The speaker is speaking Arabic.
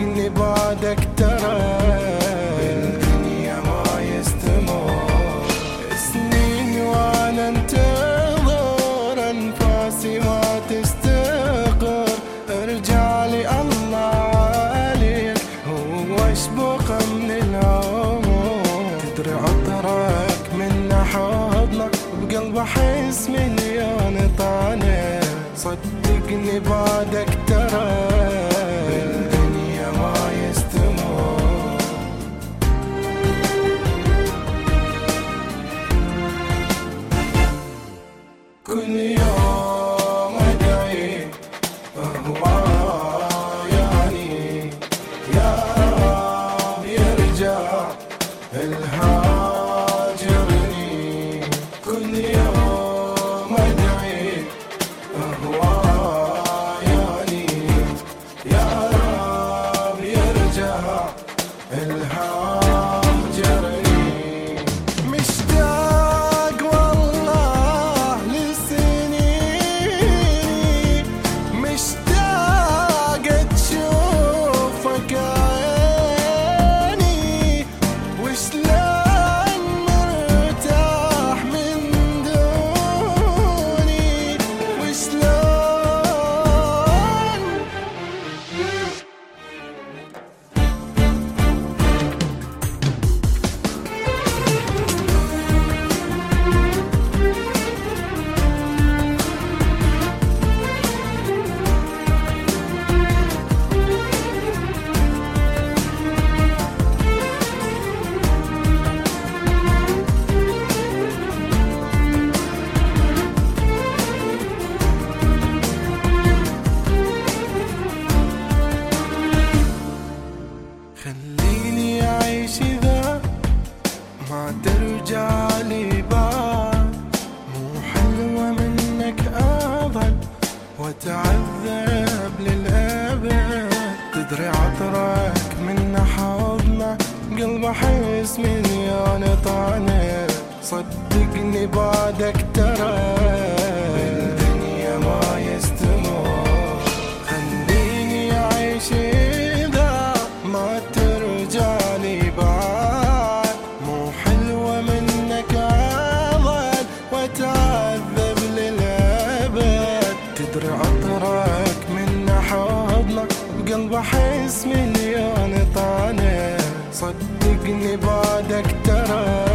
صدقني بعدك ترى بالدنيا ما يستمر. سنين وانا انتظر انفاسي ما تستقر. ارجع لي الله عليك واشبق من العمر. تدري عطرك من حضنك بقلب احس مليون طعنه. صدقني بعدك ترى بالدنيا ما يستمر. كل يوم ادعي يعني يا رب يرجع الهاجرني. كل يوم ادعي يعني يا رب يرجع الهاجرني. مشتاق والله لسنيني مشتاق تشوفك عيني. وشلون مرتاح من دوني وشلون. خليني أعيش إذا ما ترجع لي بعد. مو حلوة منك أظل وأتعذب للأبد. تدري عطرك من حضنك قلب أحس مليون طعنة. صدقني بعدك ترى بالدنيا ما يستمر. خليني أعيش إذا ما ترجع لي بعد. مو حلوة منك أظل وأتعذب للأبد. تدري عطرك من حضنك بقلب أحس مليون طعنة. صدقني بعدك ترى